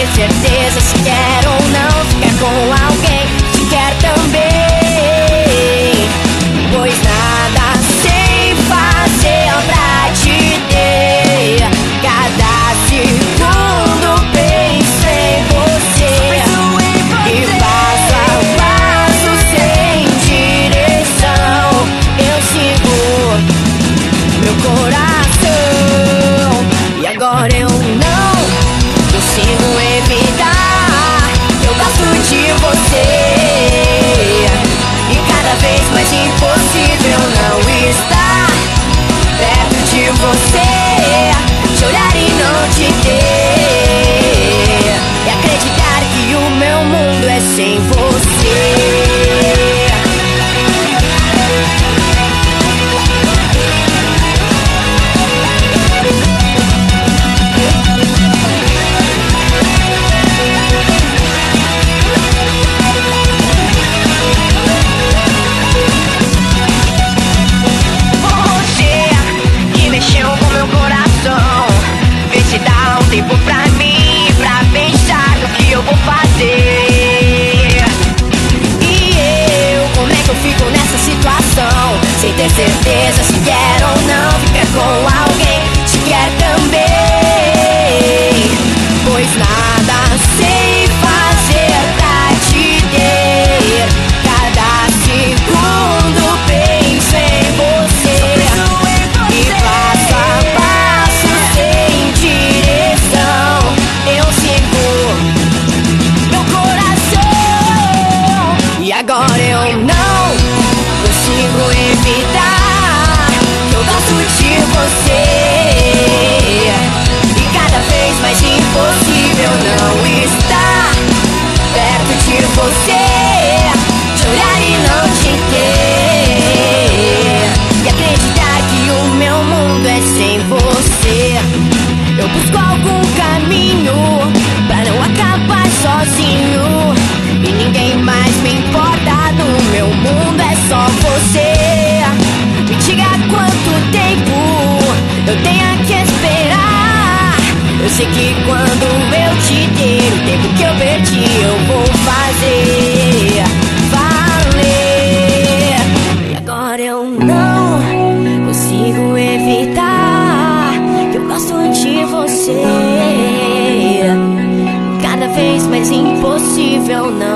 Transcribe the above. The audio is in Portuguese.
ter certeza se quer ou não ficar com alguém que quer também. Pois nada sei fazer pra te ter. Cada segundo penso em você, e passo a passo sem direção eu sigo meu coração. E agora eu não consigo evitar, eu gosto de você, e cada vez mais impossível não estar perto de você, te olhar e não te ter, e acreditar que o meu mundo é sem você. Tempo pra mim, pra pensar no que eu vou fazer. E eu, como é que eu fico nessa situação, sem ter certeza se quer ou não ficar com alguém que quer também. Pois nada sei fazer pra te ter. Cada segundo penso em você, e passo a passo sem direção eu sigo meu coração. E agora eu não consigo evitar, eu gosto de você, e cada vez mais impossível não estar perto de você, te olhar e não te ter, e acreditar que o meu mundo é sem você. Eu busco algum caminho pra não acabar sozinho, e ninguém mais me importa no meu mundo, é só você. Me diga quanto tempo eu tenho que esperar. Eu sei que quando eu te der o tempo que eu perdi eu vou fazer valer. E agora eu não consigo evitar, eu gosto de você, cada vez mais impossível não